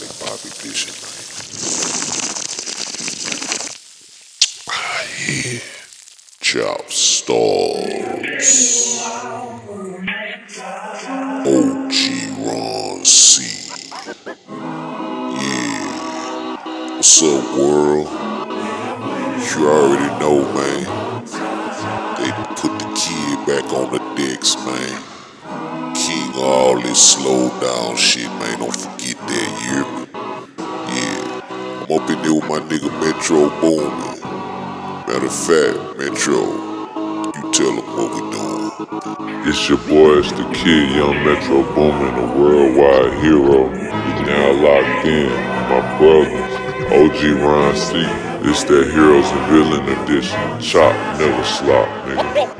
Pop Edition, man. Yeah. Chop Stars. OG Ron C. Yeah. What's up, world? You already know, man. They put the kid back on the decks, man. King of all this slow down shit, man. Don't forget that, you hear me? Yeah. I'm up in there with my nigga Metro Boomin. Matter of fact, Metro, you tell them what we doing. It's your boy, it's the kid, Young Metro Boomin, a worldwide hero. He's now locked in, my brothers, OG Ron C. It's that Heroes and Villain edition. Chop, never slop, nigga.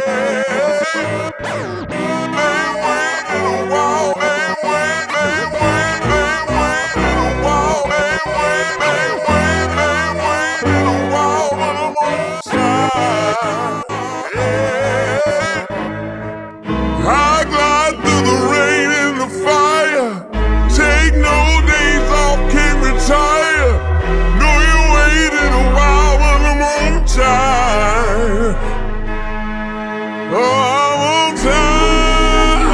I glide through the rain and the fire. Take no days off, can't retire. Know you waited a while, but I'm on time. Oh, I'm on time.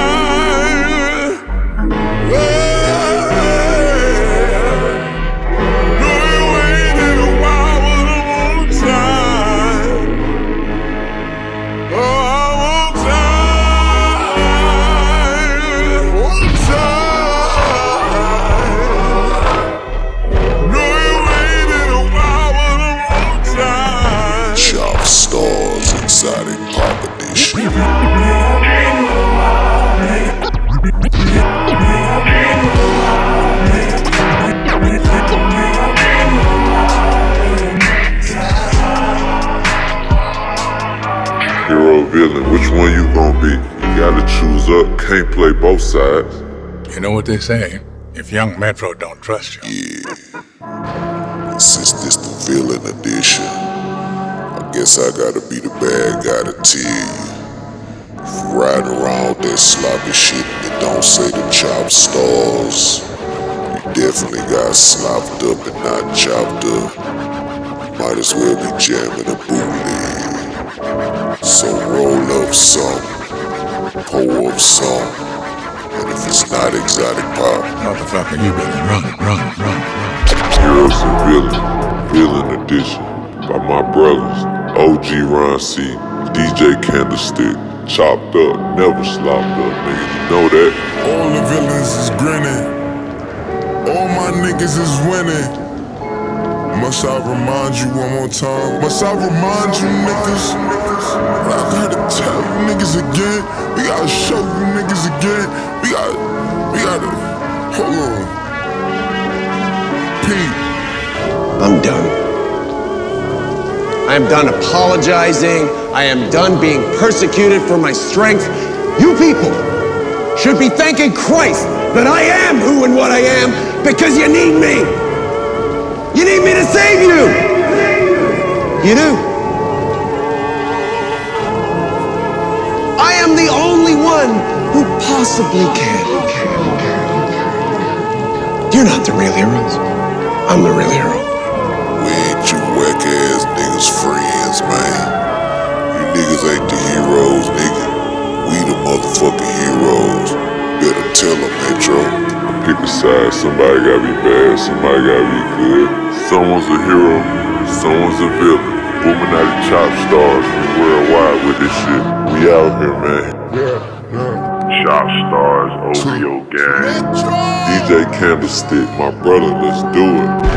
Know you waited a while, but I'm on time. Oh, Chop Stars Exotic Pop Edition. Hero, villain, which one you gonna be? You gotta choose up, can't play both sides. You know what they say, if Young Metro don't trust you. Yeah. Since this the Villain Edition, I guess I gotta be the bad guy to tell you. If you riding around with that sloppy shit and it don't say the Chop Stars, you definitely got slopped up and not chopped up. Might as well be jamming a bootleg. So roll up some, pour up some, and if it's not exotic pop, Motherfucker, you better run. Heroes and Villain edition by my brothers, OG Ron C, DJ Candlestick, chopped up, never slopped up, nigga, you know that. all the villains is grinning. All my niggas is winning. Must I remind you one more time? Must I remind you niggas? I gotta tell you niggas again. We gotta show you niggas again. We gotta, hold on. Pete. I'm done. I am done apologizing. I am done being persecuted for my strength. You people should be thanking Christ that I am who and what I am because you need me. You need me to save you. You do. I am the only one who possibly can. You're not the real heroes. I'm the real hero. we ain't you whack ass niggas friends, man. You niggas ain't the heroes, nigga. We the motherfucking heroes. Better tell them, Metro. Pick a side, somebody gotta be bad, somebody gotta be good. Someone's a hero, someone's a villain. Illuminati Chop Stars, we worldwide with this shit. We out here, man. Chop Stars, OVO Gang. DJ Candlestick, my brother, let's do it.